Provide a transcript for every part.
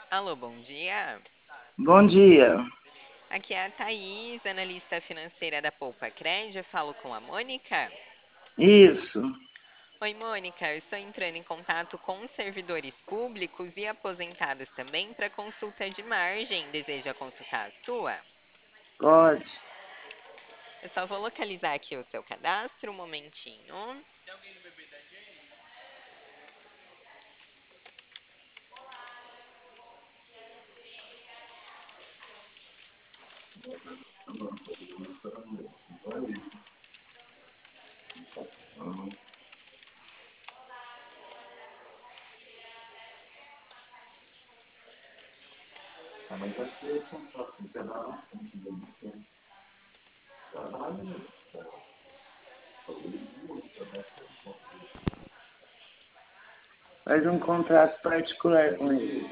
Alô, bom dia. Bom dia. Aqui é a Thaís, analista financeira da Poupa Cred. Eu falo com a Mônica. Isso, Oi, Mônica. Eu estou entrando em contato com os servidores públicos e aposentados também para consulta de margem. Deseja consultar a sua? pode. Eu só vou localizar aqui o seu cadastro, um momentinho. Faz um contrato particular com ele.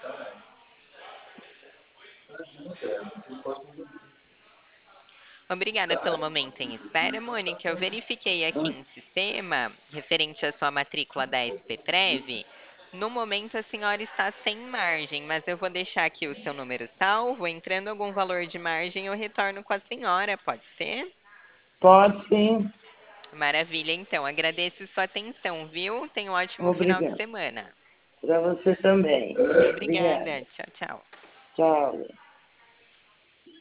Obrigada pelo momento em espera, Mônica. Eu verifiquei aqui em sistema, referente à sua matrícula da SPTrev. No momento, a senhora está sem margem, mas eu vou deixar aqui o seu número salvo. Entrando algum valor de margem, eu retorno com a senhora, pode ser? Pode sim. Maravilha, então. Agradeço sua atenção, viu? Tenha um ótimo final de Obrigado. semana. Para você também. Obrigada. Obrigada. Tchau, tchau. Tchau.